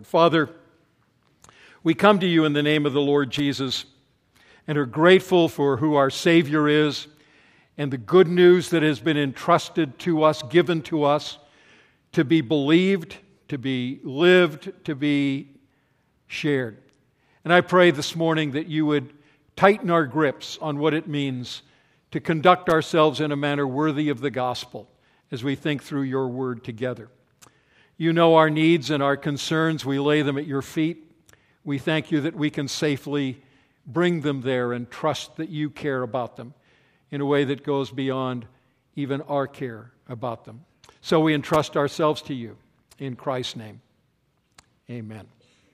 Lord. Father, we come to you in the name of the Lord Jesus and are grateful for who our Savior is and the good news that has been entrusted to us, given to us, to be believed, to be lived, to be shared. And I pray this morning that you would tighten our grips on what it means to conduct ourselves in a manner worthy of the gospel as we think through your word together. You know our needs and our concerns. We lay them at your feet. We thank you that we can safely bring them there and trust that you care about them in a way that goes beyond even our care about them. So we entrust ourselves to you in Christ's name. Amen.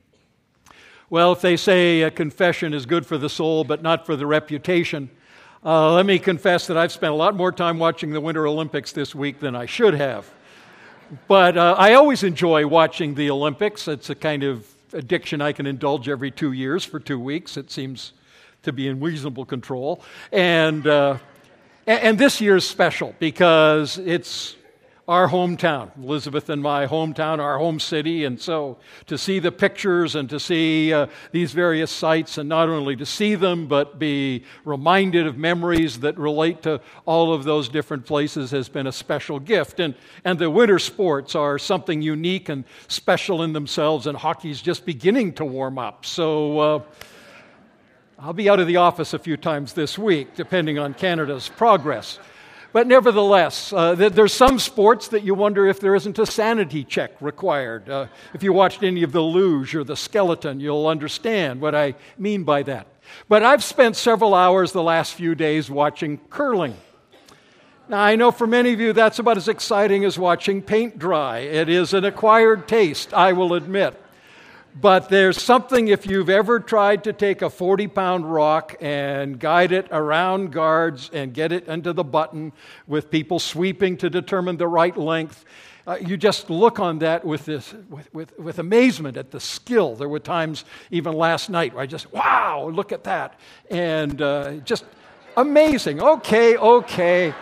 Well, if they say a confession is good for the soul but not for the reputation, let me confess that I've spent a lot more time watching the Winter Olympics this week than I should have. But I always enjoy watching the Olympics. It's a kind of addiction I can indulge every 2 years for 2 weeks. It seems to be in reasonable control. And this year is special because it's our hometown, Elizabeth and my hometown, our home city. And so to see the pictures and to see these various sites, and not only to see them, but be reminded of memories that relate to all of those different places has been a special gift. And the winter sports are something unique and special in themselves, and hockey's just beginning to warm up. So I'll be out of the office a few times this week, depending on Canada's progress. But nevertheless, there's some sports that you wonder if there isn't a sanity check required. If you watched any of the luge or the skeleton, you'll understand what I mean by that. But I've spent several hours the last few days watching curling. Now, I know for many of you that's about as exciting as watching paint dry. It is an acquired taste, I will admit. But there's something, if you've ever tried to take a 40-pound rock and guide it around guards and get it into the button with people sweeping to determine the right length, you just look on that with amazement at the skill. There were times, even last night, where I just, wow, look at that. And just amazing. Okay.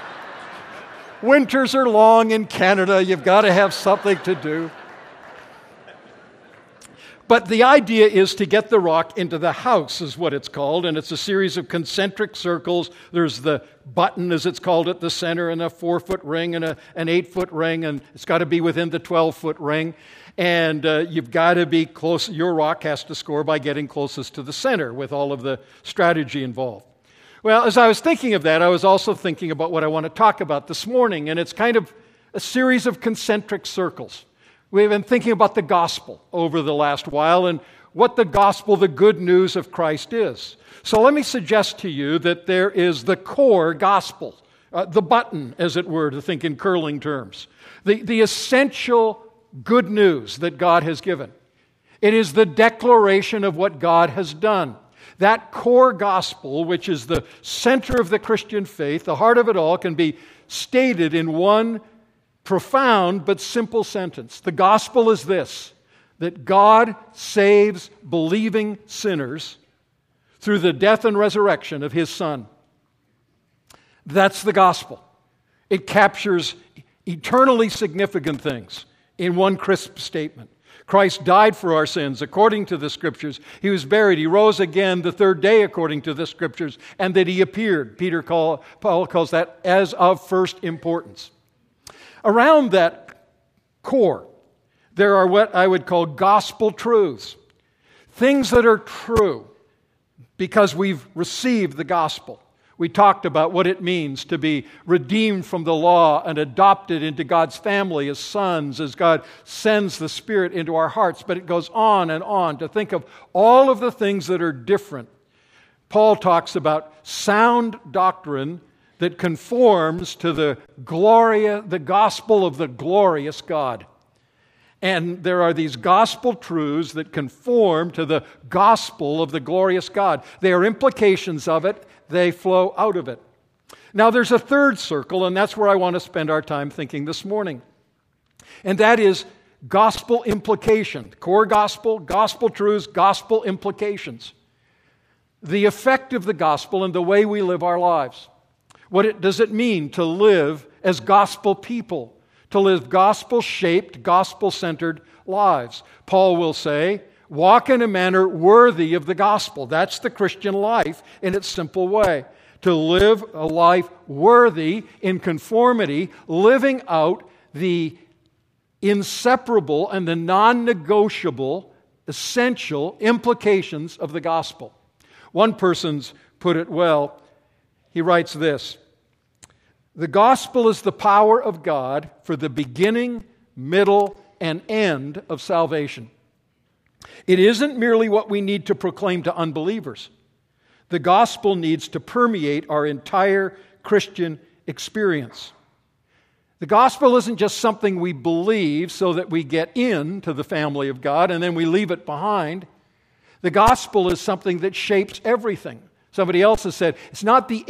Winters are long in Canada. You've got to have something to do. But the idea is to get the rock into the house, is what it's called, and it's a series of concentric circles. There's the button, as it's called, at the center, and a 4-foot ring and an 8-foot ring, and it's got to be within the 12-foot ring. And you've got to be close. Your rock has to score by getting closest to the center with all of the strategy involved. Well, as I was thinking of that, I was also thinking about what I want to talk about this morning, and it's kind of a series of concentric circles. We've been thinking about the gospel over the last while and what the gospel, the good news of Christ is. So let me suggest to you that there is the core gospel, the button, as it were, to think in curling terms, the essential good news that God has given. It is the declaration of what God has done. That core gospel, which is the center of the Christian faith, the heart of it all, can be stated in one profound but simple sentence. The gospel is this, that God saves believing sinners through the death and resurrection of His Son. That's the gospel. It captures eternally significant things in one crisp statement. Christ died for our sins according to the Scriptures. He was buried. He rose again the third day according to the Scriptures, and that He appeared. Paul calls that as of first importance. Around that core, there are what I would call gospel truths. Things that are true because we've received the gospel. We talked about what it means to be redeemed from the law and adopted into God's family as sons, as God sends the Spirit into our hearts. But it goes on and on to think of all of the things that are different. Paul talks about sound doctrine that conforms to the gospel of the glorious God. And there are these gospel truths that conform to the gospel of the glorious God. They are implications of it. They flow out of it. Now there's a third circle, and that's where I want to spend our time thinking this morning. And that is gospel implication. Core gospel, gospel truths, gospel implications. The effect of the gospel and the way we live our lives. What does it mean to live as gospel people? To live gospel-shaped, gospel-centered lives. Paul will say, walk in a manner worthy of the gospel. That's the Christian life in its simple way. To live a life worthy in conformity, living out the inseparable and the non-negotiable, essential implications of the gospel. One person's put it well. He writes this: the gospel is the power of God for the beginning, middle, and end of salvation. It isn't merely what we need to proclaim to unbelievers. The gospel needs to permeate our entire Christian experience. The gospel isn't just something we believe so that we get into the family of God and then we leave it behind. The gospel is something that shapes everything. Somebody else has said, it's not the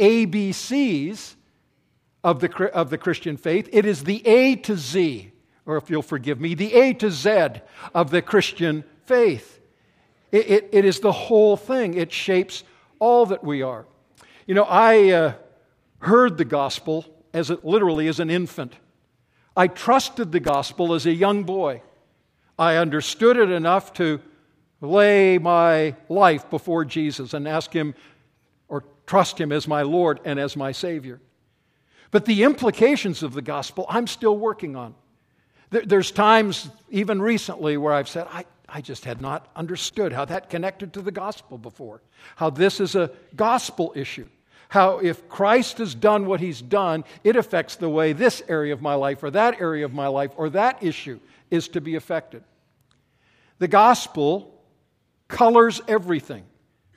ABCs of the Christian faith, it is the A to Z, or if you'll forgive me, the A to Z of the Christian faith. It is the whole thing. It shapes all that we are. You know, I heard the gospel literally as an infant. I trusted the gospel as a young boy. I understood it enough to lay my life before Jesus and ask Him or trust Him as my Lord and as my Savior. But the implications of the gospel, I'm still working on. There's times, even recently, where I've said, I just had not understood how that connected to the gospel before. How this is a gospel issue. How if Christ has done what He's done, it affects the way this area of my life or that area of my life or that issue is to be affected. The gospel colors everything,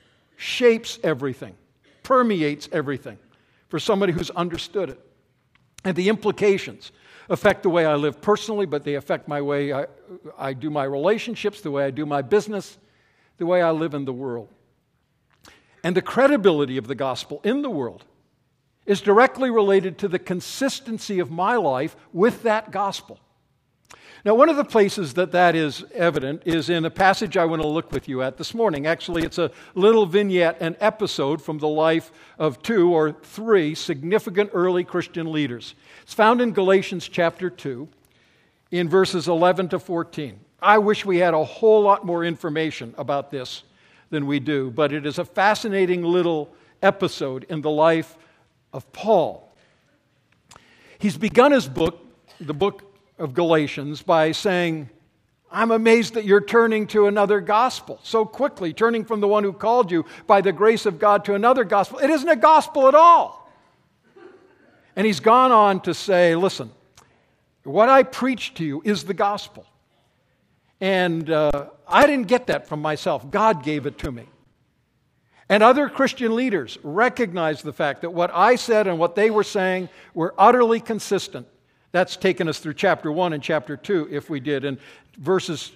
shapes everything, permeates everything for somebody who's understood it. And the implications affect the way I live personally, but they affect my way I do my relationships, the way I do my business, the way I live in the world. And the credibility of the gospel in the world is directly related to the consistency of my life with that gospel. Now, one of the places that is evident is in a passage I want to look with you at this morning. Actually, it's a little vignette, an episode from the life of 2 or 3 significant early Christian leaders. It's found in Galatians chapter 2, in verses 11 to 14. I wish we had a whole lot more information about this than we do, but it is a fascinating little episode in the life of Paul. He's begun his book, the book of Galatians, by saying, I'm amazed that you're turning to another gospel so quickly, turning from the one who called you by the grace of God to another gospel. It isn't a gospel at all. And he's gone on to say, listen, what I preach to you is the gospel. And I didn't get that from myself. God gave it to me. And other Christian leaders recognized the fact that what I said and what they were saying were utterly consistent. That's taken us through chapter 1 and chapter 2, if we did. And verse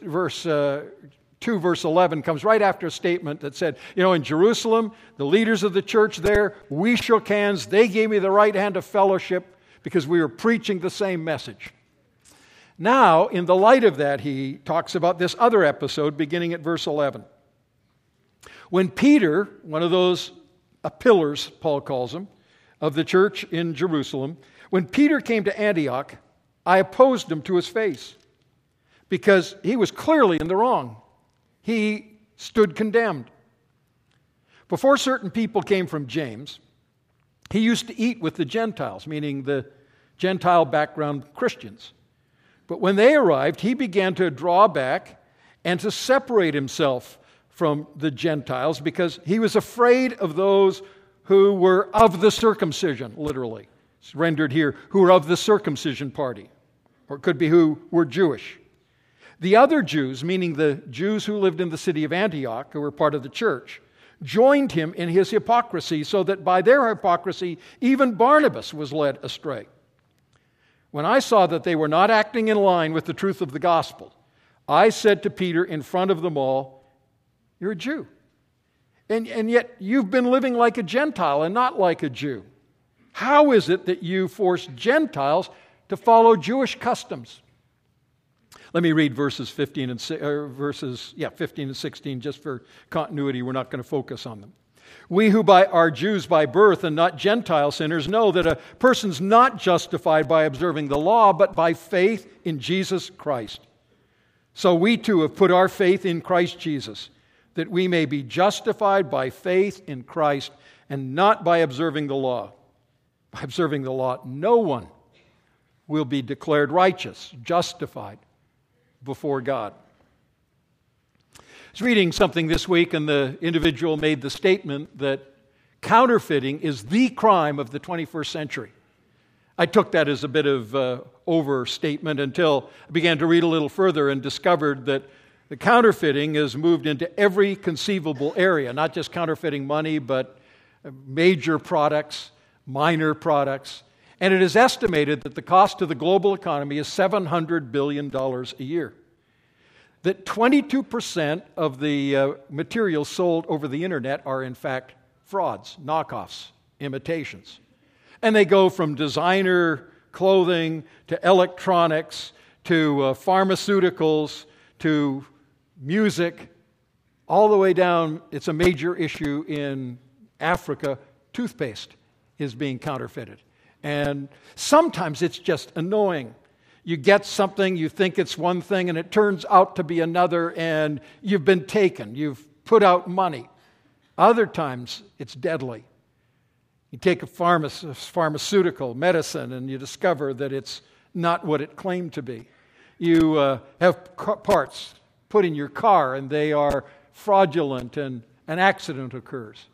2, verse 11 comes right after a statement that said, in Jerusalem, the leaders of the church there, we shook hands. They gave me the right hand of fellowship because we were preaching the same message. Now, in the light of that, he talks about this other episode beginning at verse 11. When Peter, one of those pillars, Paul calls him, of the church in Jerusalem, when Peter came to Antioch, I opposed him to his face because he was clearly in the wrong. He stood condemned. Before certain people came from James, he used to eat with the Gentiles, meaning the Gentile background Christians. But when they arrived, he began to draw back and to separate himself from the Gentiles because he was afraid of those who were of the circumcision, literally. It's rendered here, who were of the circumcision party, or it could be who were Jewish. The other Jews, meaning the Jews who lived in the city of Antioch, who were part of the church, joined him in his hypocrisy so that by their hypocrisy, even Barnabas was led astray. When I saw that they were not acting in line with the truth of the gospel, I said to Peter in front of them all, you're a Jew. And yet you've been living like a Gentile and not like a Jew. How is it that you force Gentiles to follow Jewish customs? Let me read verses 15 and 16 just for continuity. We're not going to focus on them. We who are Jews by birth and not Gentile sinners know that a person's not justified by observing the law, but by faith in Jesus Christ. So we too have put our faith in Christ Jesus, that we may be justified by faith in Christ and not by observing the law. By observing the law, no one will be declared righteous, justified before God. I was reading something this week, and the individual made the statement that counterfeiting is the crime of the 21st century. I took that as a bit of overstatement until I began to read a little further and discovered that the counterfeiting has moved into every conceivable area, not just counterfeiting money, but major products, minor products. And it is estimated that the cost to the global economy is $700 billion a year. That 22% of the materials sold over the internet are in fact frauds, knockoffs, imitations. And they go from designer clothing to electronics to pharmaceuticals to music, all the way down. It's a major issue in Africa. Toothpaste is being counterfeited. And sometimes it's just annoying. You get something, you think it's one thing, and it turns out to be another, and you've been taken. You've put out money. Other times, it's deadly. You take a pharmaceutical medicine, and you discover that it's not what it claimed to be. You have parts put in your car, and they are fraudulent, and an accident occurs.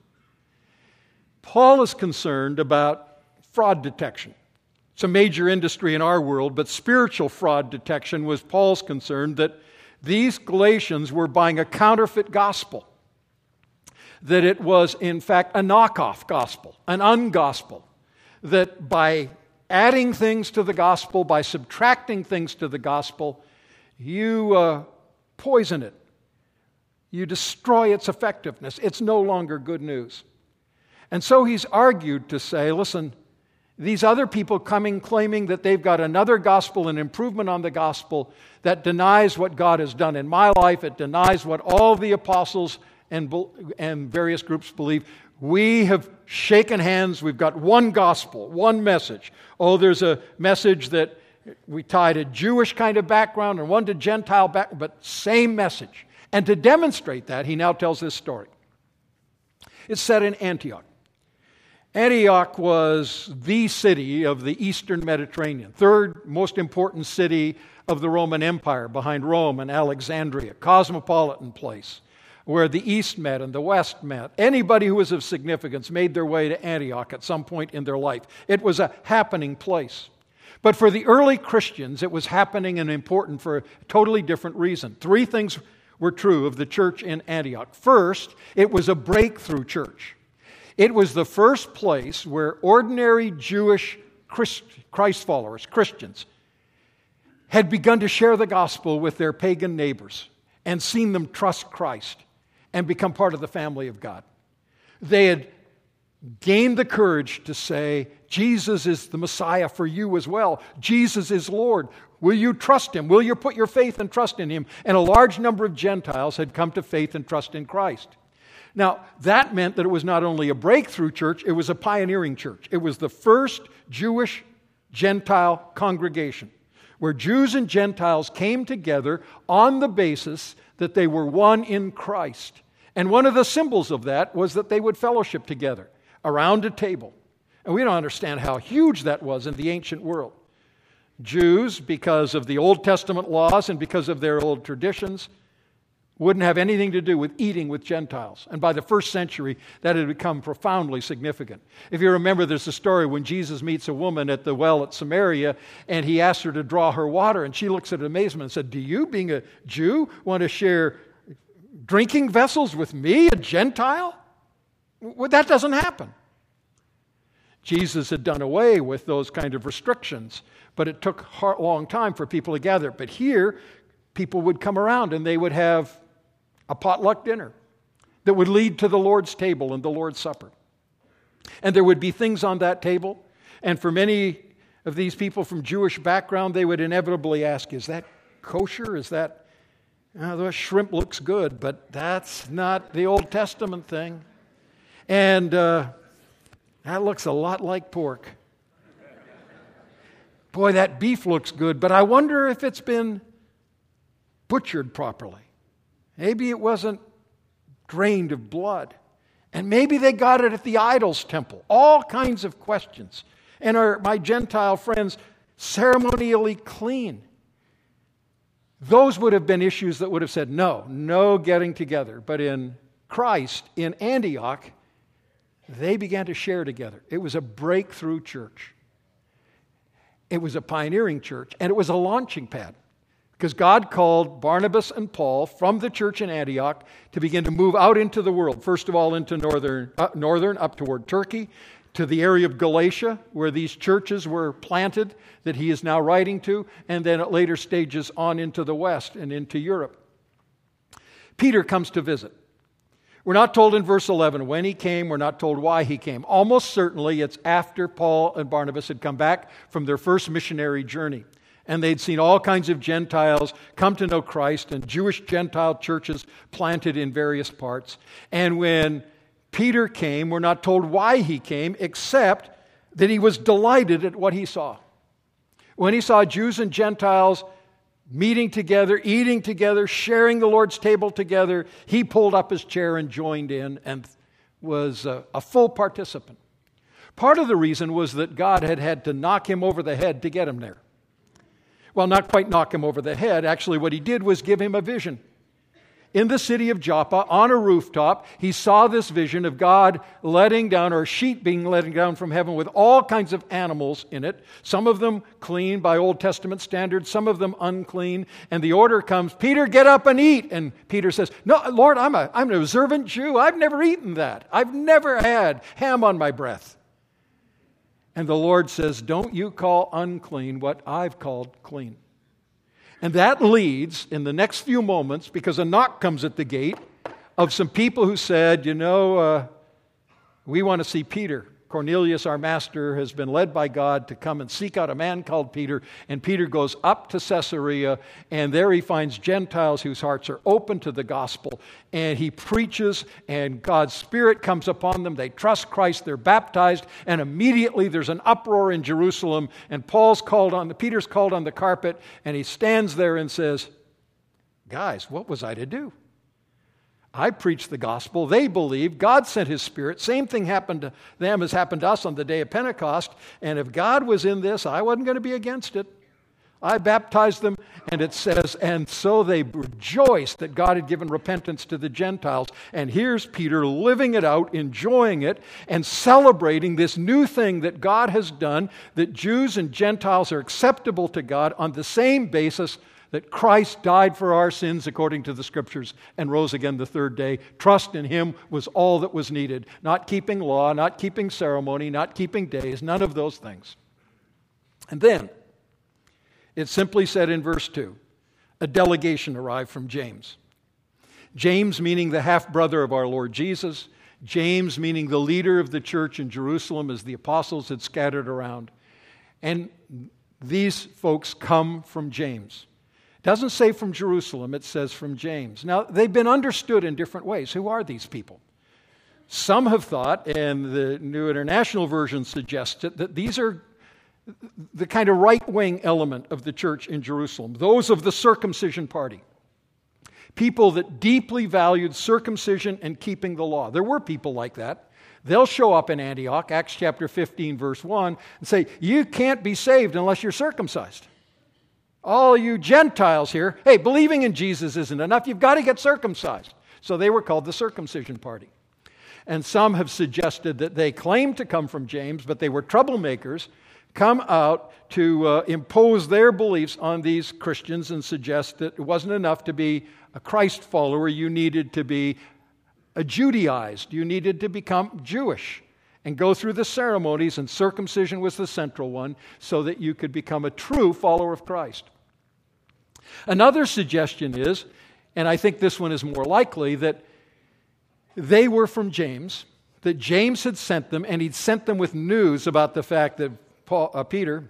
Paul is concerned about fraud detection. It's a major industry in our world, but spiritual fraud detection was Paul's concern, that these Galatians were buying a counterfeit gospel, that it was in fact a knockoff gospel, an ungospel, that by adding things to the gospel, by subtracting things to the gospel, you poison it. You destroy its effectiveness. It's no longer good news. And so he's argued to say, listen, these other people coming claiming that they've got another gospel, an improvement on the gospel that denies what God has done in my life, it denies what all the apostles and various groups believe. We have shaken hands, we've got one gospel, one message. Oh, there's a message that we tie to Jewish kind of background and one to Gentile background, but same message. And to demonstrate that, he now tells this story. It's set in Antioch. Antioch was the city of the Eastern Mediterranean, third most important city of the Roman Empire behind Rome and Alexandria, cosmopolitan place where the East met and the West met. Anybody who was of significance made their way to Antioch at some point in their life. It was a happening place. But for the early Christians, it was happening and important for a totally different reason. Three things were true of the church in Antioch. First, it was a breakthrough church. It was the first place where ordinary Jewish Christ followers, Christians, had begun to share the gospel with their pagan neighbors and seen them trust Christ and become part of the family of God. They had gained the courage to say, Jesus is the Messiah for you as well. Jesus is Lord. Will you trust Him? Will you put your faith and trust in Him? And a large number of Gentiles had come to faith and trust in Christ. Now, that meant that it was not only a breakthrough church, it was a pioneering church. It was the first Jewish Gentile congregation where Jews and Gentiles came together on the basis that they were one in Christ. And one of the symbols of that was that they would fellowship together around a table. And we don't understand how huge that was in the ancient world. Jews, because of the Old Testament laws and because of their old traditions, wouldn't have anything to do with eating with Gentiles. And by the first century, that had become profoundly significant. If you remember, there's a story when Jesus meets a woman at the well at Samaria, and he asks her to draw her water, and she looks at amazement and said, do you, being a Jew, want to share drinking vessels with me, a Gentile? Well, that doesn't happen. Jesus had done away with those kind of restrictions, but it took a long time for people to gather. But here, people would come around and they would have a potluck dinner that would lead to the Lord's table and the Lord's Supper. And there would be things on that table. And for many of these people from Jewish background, they would inevitably ask, is that kosher? Is that, the shrimp looks good, but that's not the Old Testament thing. And that looks a lot like pork. Boy, that beef looks good, but I wonder if it's been butchered properly. Maybe it wasn't drained of blood. And maybe they got it at the idol's temple. All kinds of questions. And are my Gentile friends ceremonially clean? Those would have been issues that would have said, no getting together. But in Christ, in Antioch, they began to share together. It was a breakthrough church. It was a pioneering church, and it was a launching pad. Because God called Barnabas and Paul from the church in Antioch to begin to move out into the world. First of all, into northern up toward Turkey, to the area of Galatia, where these churches were planted that he is now writing to, and then at later stages on into the west and into Europe. Peter comes to visit. We're not told in verse 11 when he came. We're not told why he came. Almost certainly it's after Paul and Barnabas had come back from their first missionary journey. And they'd seen all kinds of Gentiles come to know Christ and Jewish Gentile churches planted in various parts. And when Peter came, we're not told why he came, except that he was delighted at what he saw. When he saw Jews and Gentiles meeting together, eating together, sharing the Lord's table together, he pulled up his chair and joined in and was a full participant. Part of the reason was that God had had to knock him over the head to get him there. Well, not quite knock him over the head. Actually, what he did was give him a vision. In the city of Joppa, on a rooftop, he saw this vision of God letting down, or a sheet being let down from heaven with all kinds of animals in it, some of them clean by Old Testament standards, some of them unclean, and the order comes, Peter, get up and eat. And Peter says, no, Lord, I'm an observant Jew. I've never eaten that. I've never had ham on my breath. And the Lord says, don't you call unclean what I've called clean. And that leads, in the next few moments, because a knock comes at the gate, of some people who said, we want to see Peter. Cornelius, our master, has been led by God to come and seek out a man called Peter. And Peter goes up to Caesarea, and there he finds Gentiles whose hearts are open to the gospel. And he preaches, and God's Spirit comes upon them. They trust Christ, they're baptized, and immediately there's an uproar in Jerusalem. And Peter's called on the carpet, and he stands there and says, guys, what was I to do? I preached the gospel. They believed. God sent His Spirit. Same thing happened to them as happened to us on the day of Pentecost. And if God was in this, I wasn't going to be against it. I baptized them, and it says, and so they rejoiced that God had given repentance to the Gentiles. And here's Peter living it out, enjoying it, and celebrating this new thing that God has done, that Jews and Gentiles are acceptable to God on the same basis that Christ died for our sins according to the Scriptures and rose again the third day. Trust in Him was all that was needed. Not keeping law, not keeping ceremony, not keeping days, none of those things. And then, it simply said in verse 2, a delegation arrived from James. James meaning the half-brother of our Lord Jesus. James meaning the leader of the church in Jerusalem as the apostles had scattered around. And these folks come from James. It doesn't say from Jerusalem, it says from James. Now, they've been understood in different ways. Who are these people? Some have thought, and the New International Version suggests it, that these are the kind of right-wing element of the church in Jerusalem, those of the circumcision party. People that deeply valued circumcision and keeping the law. There were people like that. They'll show up in Antioch, Acts chapter 15, verse 1, and say, you can't be saved unless you're circumcised. All you Gentiles here, hey, believing in Jesus isn't enough. You've got to get circumcised. So they were called the circumcision party. And some have suggested that they claimed to come from James, but they were troublemakers, come out to impose their beliefs on these Christians and suggest that it wasn't enough to be a Christ follower. You needed to be a Judaized. You needed to become Jewish and go through the ceremonies, and circumcision was the central one, so that you could become a true follower of Christ. Another suggestion is, and I think this one is more likely, that they were from James, that James had sent them, and he'd sent them with news about the fact that Peter,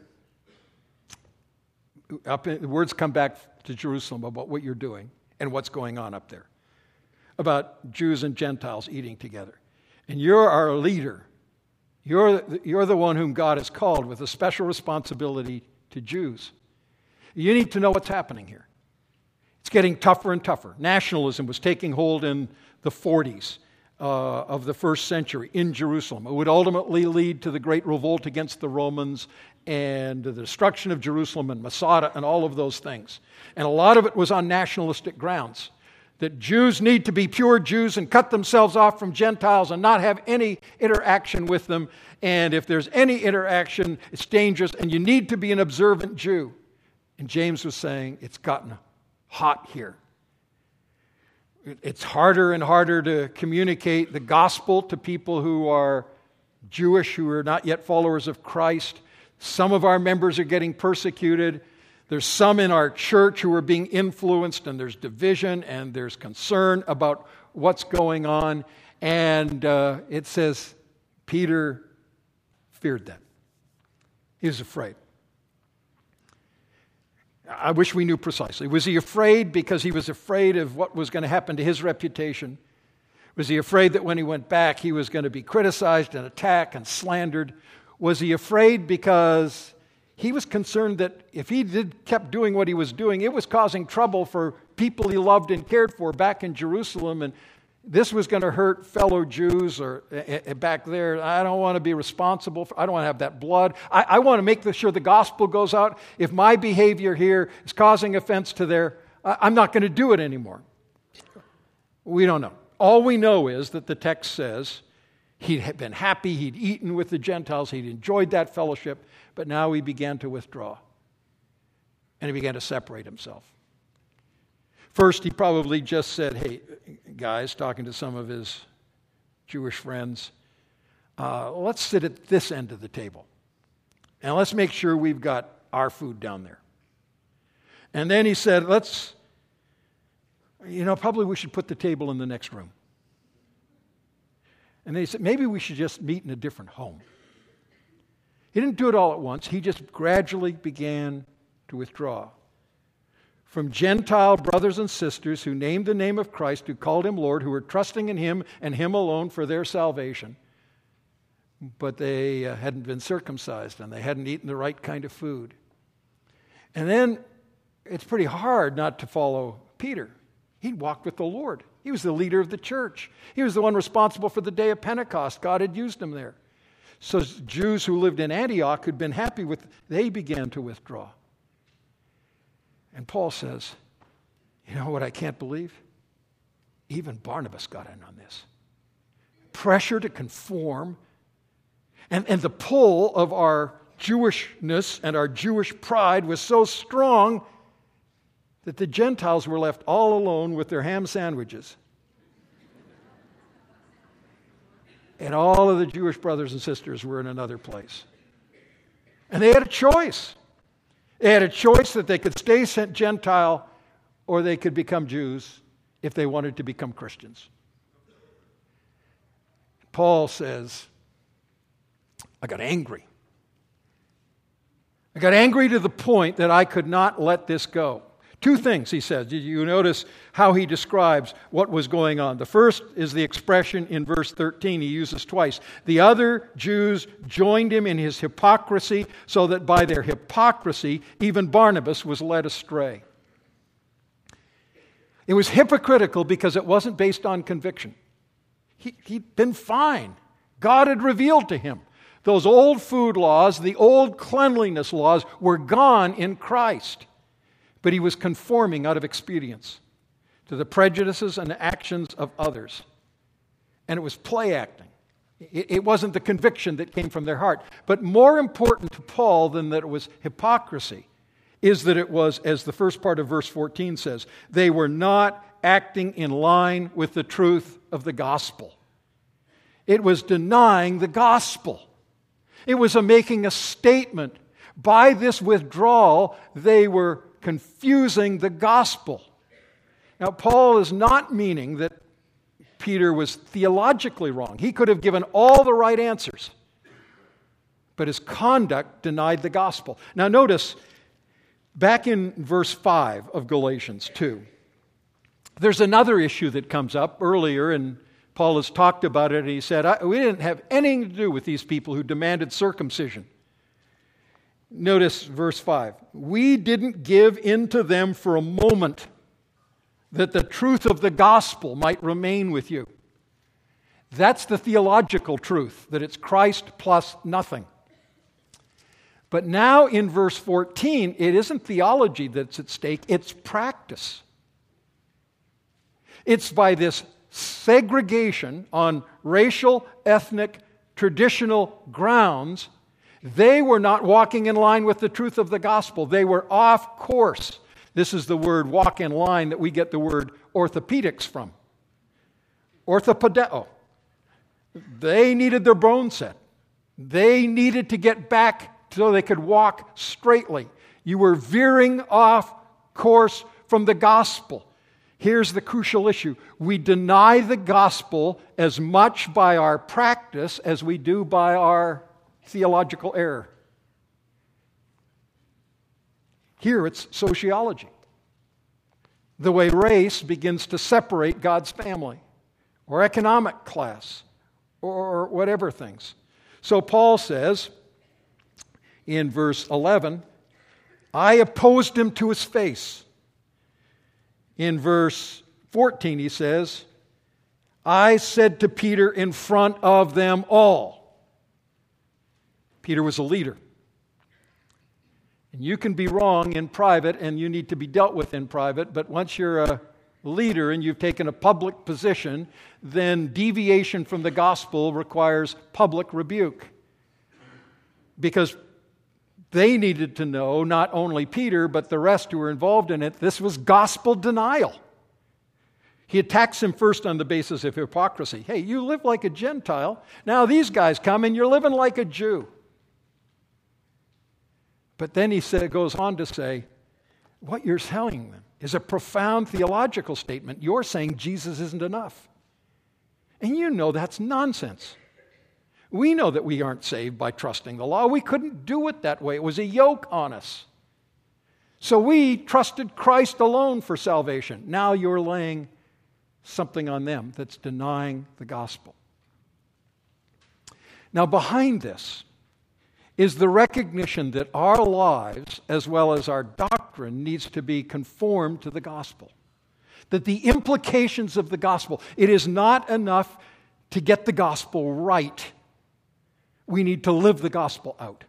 words come back to Jerusalem about what you're doing and what's going on up there, about Jews and Gentiles eating together. And you're our leader. You're the one whom God has called with a special responsibility to Jews. You need to know what's happening here. It's getting tougher and tougher. Nationalism was taking hold in the 40s of the first century in Jerusalem. It would ultimately lead to the great revolt against the Romans and the destruction of Jerusalem and Masada and all of those things. And a lot of it was on nationalistic grounds, that Jews need to be pure Jews and cut themselves off from Gentiles and not have any interaction with them. And if there's any interaction, it's dangerous, and you need to be an observant Jew. And James was saying, it's gotten hot here. It's harder and harder to communicate the gospel to people who are Jewish, who are not yet followers of Christ. Some of our members are getting persecuted. There's some in our church who are being influenced, and there's division, and there's concern about what's going on. And it says Peter feared that. He was afraid. I wish we knew precisely. Was he afraid because he was afraid of what was going to happen to his reputation? Was he afraid that when he went back, he was going to be criticized and attacked and slandered? Was he afraid because he was concerned that if he kept doing what he was doing, it was causing trouble for people he loved and cared for back in Jerusalem, and this was going to hurt fellow Jews or back there? I don't want to be responsible for, I don't want to have that blood. I want to make sure the gospel goes out. If my behavior here is causing offense to their, I'm not going to do it anymore. We don't know. All we know is that the text says he'd been happy, he'd eaten with the Gentiles, he'd enjoyed that fellowship, but now he began to withdraw. And he began to separate himself. First, he probably just said, hey, guys, talking to some of his Jewish friends, let's sit at this end of the table. And let's make sure we've got our food down there. And then he said, probably we should put the table in the next room. And then he said, maybe we should just meet in a different home. He didn't do it all at once. He just gradually began to withdraw from Gentile brothers and sisters who named the name of Christ, who called him Lord, who were trusting in him and him alone for their salvation. But they hadn't been circumcised and they hadn't eaten the right kind of food. And then it's pretty hard not to follow Peter. He walked with the Lord. He was the leader of the church. He was the one responsible for the day of Pentecost. God had used him there. So Jews who lived in Antioch who'd been happy with, they began to withdraw. And Paul says, you know what I can't believe? Even Barnabas got in on this. Pressure to conform and the pull of our Jewishness and our Jewish pride was so strong that the Gentiles were left all alone with their ham sandwiches. And all of the Jewish brothers and sisters were in another place. And they had a choice. They had a choice that they could stay Gentile or they could become Jews if they wanted to become Christians. Paul says, I got angry. I got angry to the point that I could not let this go. Two things, he says. Did you notice how he describes what was going on? The first is the expression in verse 13 he uses twice. The other Jews joined him in his hypocrisy, so that by their hypocrisy, even Barnabas was led astray. It was hypocritical because it wasn't based on conviction. He'd been fine. God had revealed to him. Those old food laws, the old cleanliness laws, were gone in Christ. But he was conforming out of expedience to the prejudices and actions of others. And it was play acting. It wasn't the conviction that came from their heart. But more important to Paul than that it was hypocrisy is that it was, as the first part of verse 14 says, they were not acting in line with the truth of the gospel. It was denying the gospel. It was making a statement. By this withdrawal, they were confusing the gospel. Now, Paul is not meaning that Peter was theologically wrong. He could have given all the right answers, but his conduct denied the gospel. Now, notice, back in verse 5 of Galatians 2, there's another issue that comes up earlier, and Paul has talked about it, and he said, we didn't have anything to do with these people who demanded circumcision. Notice verse 5. We didn't give in to them for a moment. that the truth of the gospel might remain with you. That's the theological truth, that it's Christ plus nothing. But now in verse 14, it isn't theology that's at stake, it's practice. It's by this segregation on racial, ethnic, traditional grounds, they were not walking in line with the truth of the gospel. They were off course. This is the word walk in line that we get the word orthopedics from. Orthopedeo. They needed their bone set. They needed to get back so they could walk straightly. You were veering off course from the gospel. Here's the crucial issue. We deny the gospel as much by our practice as we do by our theological error. Here it's sociology. The way race begins to separate God's family, or economic class, or whatever things. So Paul says in verse 11, I opposed him to his face. In verse 14 he says, I said to Peter in front of them all. Peter was a leader. And you can be wrong in private and you need to be dealt with in private, but once you're a leader and you've taken a public position, then deviation from the gospel requires public rebuke. Because they needed to know, not only Peter, but the rest who were involved in it, this was gospel denial. He attacks him first on the basis of hypocrisy. Hey, you live like a Gentile. Now these guys come and you're living like a Jew. But then goes on to say, what you're telling them is a profound theological statement. You're saying Jesus isn't enough. And you know that's nonsense. We know that we aren't saved by trusting the law. We couldn't do it that way. It was a yoke on us. So we trusted Christ alone for salvation. Now you're laying something on them that's denying the gospel. Now behind this is the recognition that our lives, as well as our doctrine, needs to be conformed to the gospel. That the implications of the gospel, it is not enough to get the gospel right. We need to live the gospel out.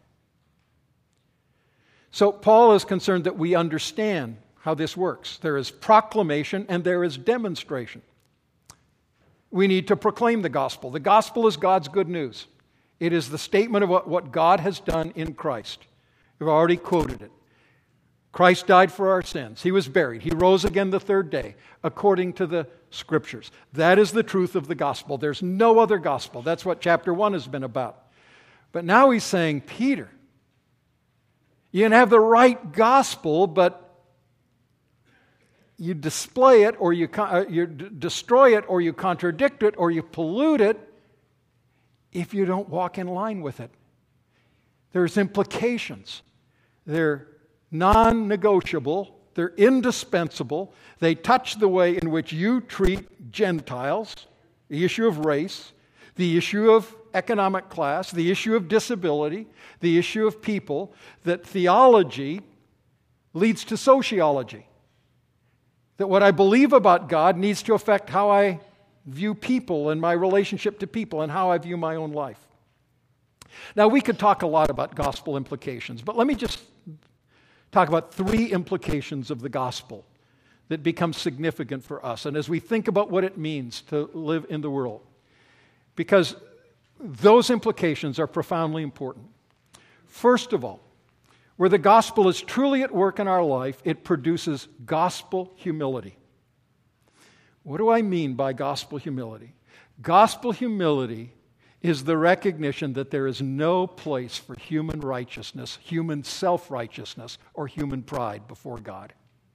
So Paul is concerned that we understand how this works. There is proclamation and there is demonstration. We need to proclaim the gospel. The gospel is God's good news. It is the statement of what God has done in Christ. We've already quoted it. Christ died for our sins. He was buried. He rose again the third day, according to the Scriptures. That is the truth of the gospel. There's no other gospel. That's what chapter 1 has been about. But now he's saying, Peter, you can have the right gospel, but you display it, or you destroy it, or you contradict it, or you pollute it if you don't walk in line with it. There's implications. They're non-negotiable. They're indispensable. They touch the way in which you treat Gentiles, the issue of race, the issue of economic class, the issue of disability, the issue of people, that theology leads to sociology. That what I believe about God needs to affect how I view people and my relationship to people and how I view my own life. Now, we could talk a lot about gospel implications, but let me just talk about 3 implications of the gospel that become significant for us. And as we think about what it means to live in the world, because those implications are profoundly important. First of all, where the gospel is truly at work in our life, it produces gospel humility. What do I mean by gospel humility? Gospel humility is the recognition that there is no place for human righteousness, human self-righteousness, or human pride before God.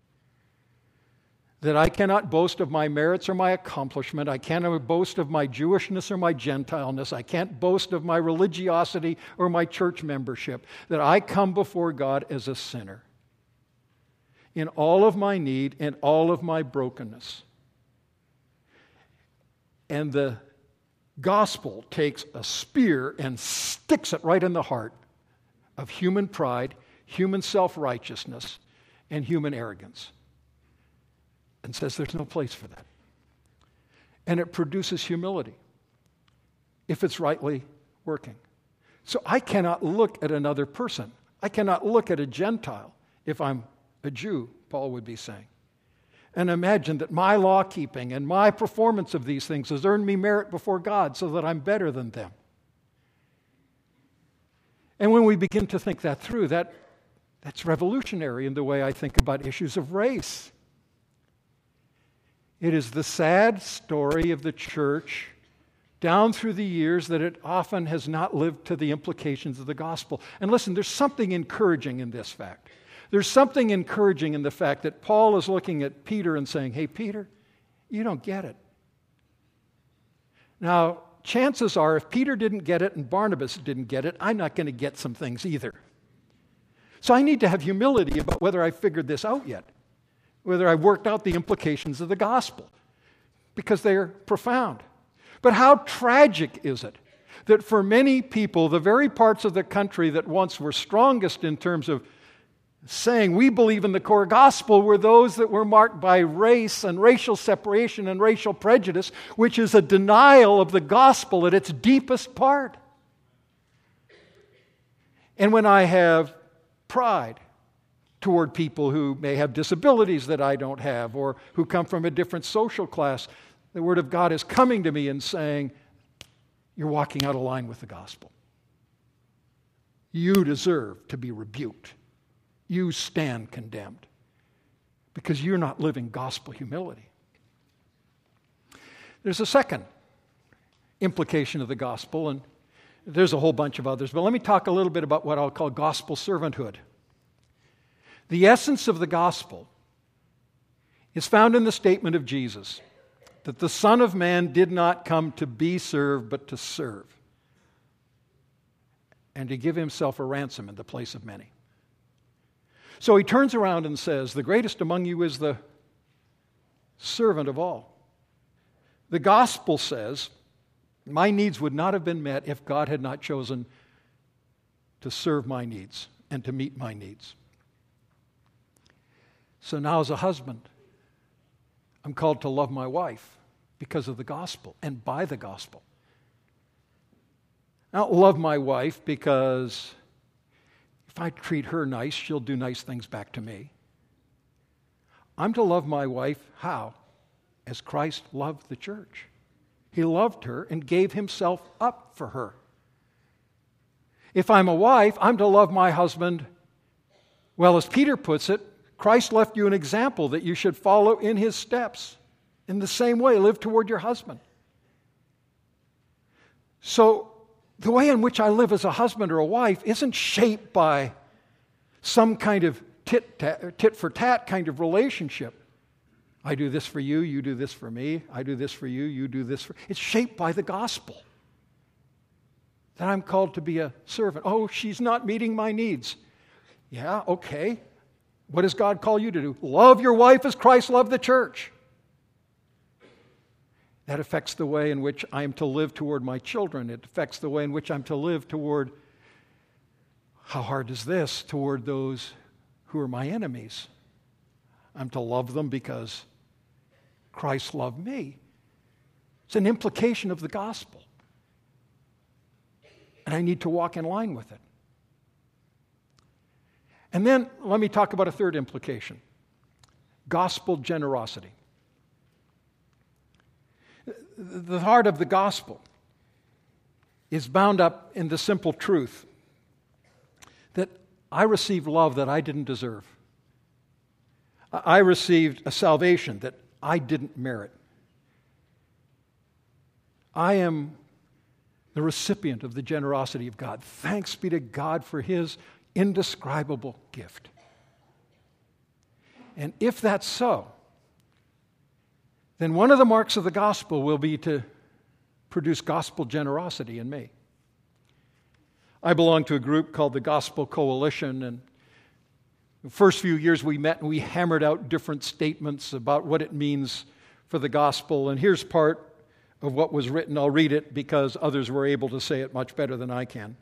That I cannot boast of my merits or my accomplishment. I cannot boast of my Jewishness or my Gentileness. I can't boast of my religiosity or my church membership. That I come before God as a sinner in all of my need and all of my brokenness. And the gospel takes a spear and sticks it right in the heart of human pride, human self-righteousness, and human arrogance. and says there's no place for that. And it produces humility if it's rightly working. So I cannot look at another person. I cannot look at a Gentile if I'm a Jew, Paul would be saying, and imagine that my law-keeping and my performance of these things has earned me merit before God so that I'm better than them. And when we begin to think that through, that's revolutionary in the way I think about issues of race. It is the sad story of the church down through the years that it often has not lived to the implications of the gospel. And listen, there's something encouraging in this fact. There's something encouraging in the fact that Paul is looking at Peter and saying, hey, Peter, you don't get it. Now, chances are if Peter didn't get it and Barnabas didn't get it, I'm not going to get some things either. So I need to have humility about whether I figured this out yet, whether I worked out the implications of the gospel, because they're profound. But how tragic is it that for many people, the very parts of the country that once were strongest in terms of saying we believe in the core gospel were those that were marked by race and racial separation and racial prejudice, which is a denial of the gospel at its deepest part. And when I have pride toward people who may have disabilities that I don't have or who come from a different social class, the Word of God is coming to me and saying, you're walking out of line with the gospel. You deserve to be rebuked. You stand condemned because you're not living gospel humility. There's a second implication of the gospel, and there's a whole bunch of others, but let me talk a little bit about what I'll call gospel servanthood. The essence of the gospel is found in the statement of Jesus that the Son of Man did not come to be served, but to serve, and to give himself a ransom in the place of many. So he turns around and says, the greatest among you is the servant of all. The gospel says, my needs would not have been met if God had not chosen to serve my needs and to meet my needs. So now as a husband, I'm called to love my wife because of the gospel and by the gospel. I don't love my wife because if I treat her nice, she'll do nice things back to me. I'm to love my wife, how? As Christ loved the church. He loved her and gave himself up for her. If I'm a wife, I'm to love my husband, well, as Peter puts it, Christ left you an example that you should follow in his steps. In the same way, live toward your husband. So, the way in which I live as a husband or a wife isn't shaped by some kind of tit-for-tat kind of relationship. I do this for you, you do this for me. I do this for you, you do this for... It's shaped by the gospel. That I'm called to be a servant. Oh, she's not meeting my needs. Yeah, okay. What does God call you to do? Love your wife as Christ loved the church. That affects the way in which I am to live toward my children. It affects the way in which I'm to live toward, how hard is this, toward those who are my enemies. I'm to love them because Christ loved me. It's an implication of the gospel. And I need to walk in line with it. And then let me talk about a third implication. Gospel generosity. The heart of the gospel is bound up in the simple truth that I received love that I didn't deserve. I received a salvation that I didn't merit. I am the recipient of the generosity of God. Thanks be to God for his indescribable gift. And if that's so, then one of the marks of the gospel will be to produce gospel generosity in me. I belong to a group called the Gospel Coalition, and the first few years we met and we hammered out different statements about what it means for the gospel. And here's part of what was written. I'll read it because others were able to say it much better than I can.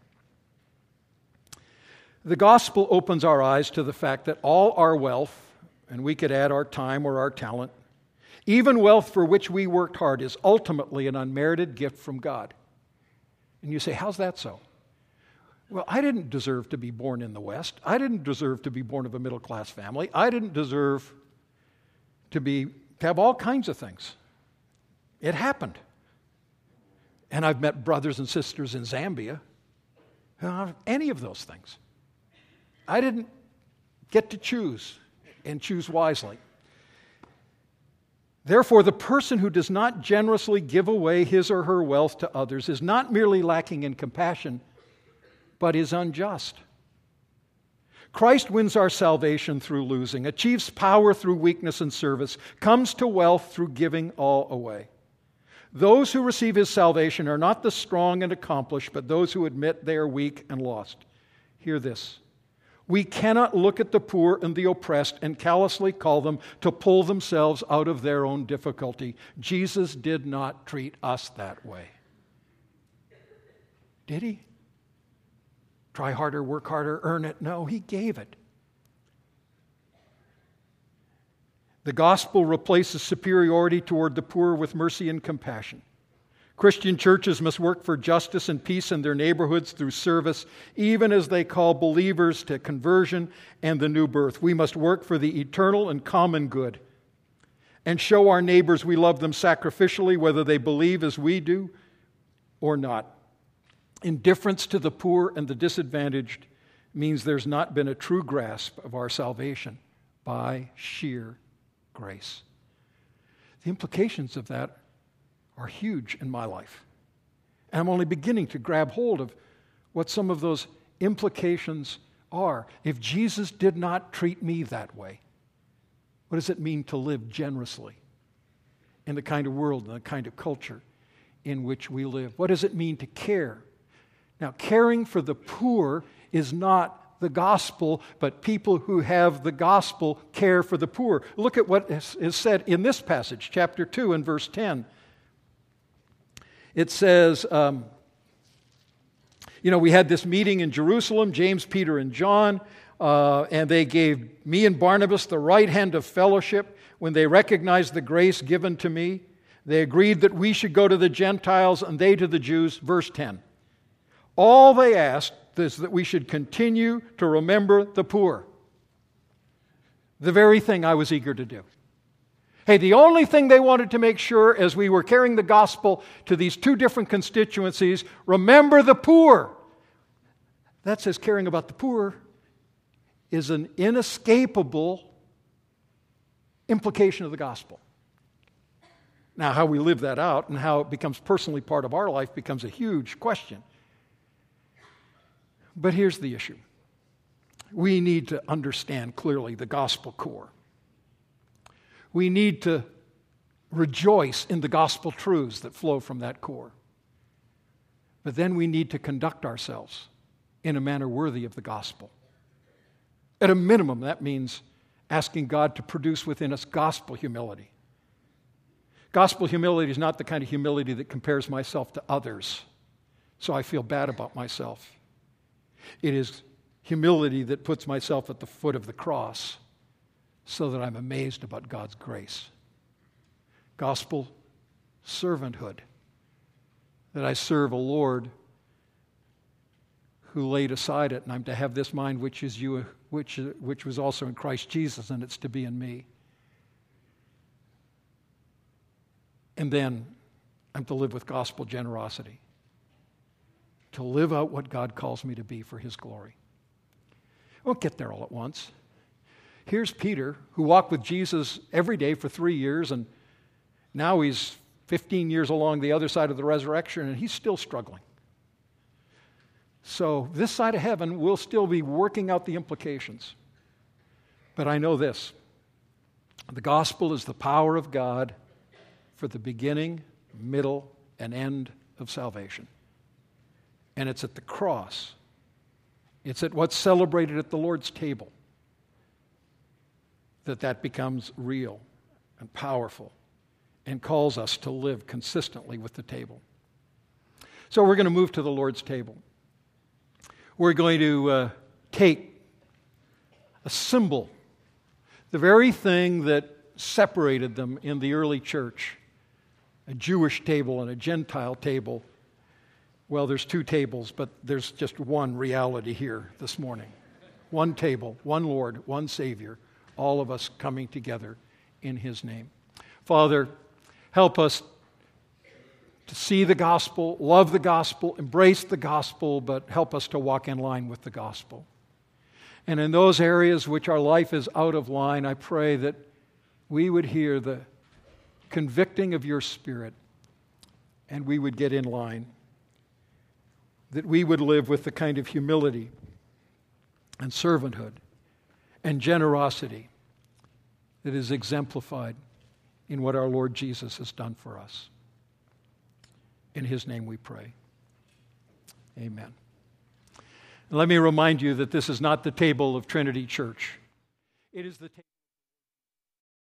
The gospel opens our eyes to the fact that all our wealth, and we could add our time or our talent, Even wealth for which we worked hard is ultimately an unmerited gift from God. And you say, how's that so? Well, I didn't deserve to be born in the West. I didn't deserve to be born of a middle-class family. I didn't deserve to have all kinds of things. It happened. And I've met brothers and sisters in Zambia who don't have any of those things. I didn't get to choose and choose wisely. Therefore, the person who does not generously give away his or her wealth to others is not merely lacking in compassion, but is unjust. Christ wins our salvation through losing, achieves power through weakness and service, comes to wealth through giving all away. Those who receive his salvation are not the strong and accomplished, but those who admit they are weak and lost. Hear this. We cannot look at the poor and the oppressed and callously call them to pull themselves out of their own difficulty. Jesus did not treat us that way. Did he? Try harder, work harder, earn it. No, he gave it. The gospel replaces superiority toward the poor with mercy and compassion. Christian churches must work for justice and peace in their neighborhoods through service, even as they call believers to conversion and the new birth. We must work for the eternal and common good and show our neighbors we love them sacrificially, whether they believe as we do or not. Indifference to the poor and the disadvantaged means there's not been a true grasp of our salvation by sheer grace. The implications of that are huge in my life. And I'm only beginning to grab hold of what some of those implications are. If Jesus did not treat me that way, what does it mean to live generously in the kind of world and the kind of culture in which we live? What does it mean to care? Now, caring for the poor is not the gospel, but people who have the gospel care for the poor. Look at what is said in this passage, chapter 2 and verse 10. It says, we had this meeting in Jerusalem, James, Peter, and John, and they gave me and Barnabas the right hand of fellowship when they recognized the grace given to me. They agreed that we should go to the Gentiles and they to the Jews. Verse 10. All they asked is that we should continue to remember the poor. The very thing I was eager to do. Hey, the only thing they wanted to make sure as we were carrying the gospel to these two different constituencies, remember the poor. That says caring about the poor is an inescapable implication of the gospel. Now, how we live that out and how it becomes personally part of our life becomes a huge question. But here's the issue. We need to understand clearly the gospel core. We need to rejoice in the gospel truths that flow from that core. But then we need to conduct ourselves in a manner worthy of the gospel. At a minimum, that means asking God to produce within us gospel humility. Gospel humility is not the kind of humility that compares myself to others, so I feel bad about myself. It is humility that puts myself at the foot of the cross so that I'm amazed about God's grace. Gospel servanthood, that I serve a Lord who laid aside it, and I'm to have this mind which is you, which was also in Christ Jesus, and it's to be in me. And then I'm to live with gospel generosity, to live out what God calls me to be for His glory. I won't get there all at once. Here's Peter, who walked with Jesus every day for 3 years, and now he's 15 years along the other side of the resurrection, and he's still struggling. So this side of heaven, we'll still be working out the implications. But I know this. The gospel is the power of God for the beginning, middle, and end of salvation. And it's at the cross. It's at what's celebrated at the Lord's table that becomes real and powerful and calls us to live consistently with the table. So we're going to move to the Lord's table. We're going to take a symbol, the very thing that separated them in the early church, a Jewish table and a Gentile table. Well, there's two tables, but there's just one reality here this morning. One table, one Lord, one Savior, all of us coming together in His name. Father, help us to see the gospel, love the gospel, embrace the gospel, but help us to walk in line with the gospel. And in those areas which our life is out of line, I pray that we would hear the convicting of your Spirit and we would get in line. That we would live with the kind of humility and servanthood and generosity that is exemplified in what our Lord Jesus has done for us. In His name we pray. Amen. And let me remind you that this is not the table of Trinity Church. It is the table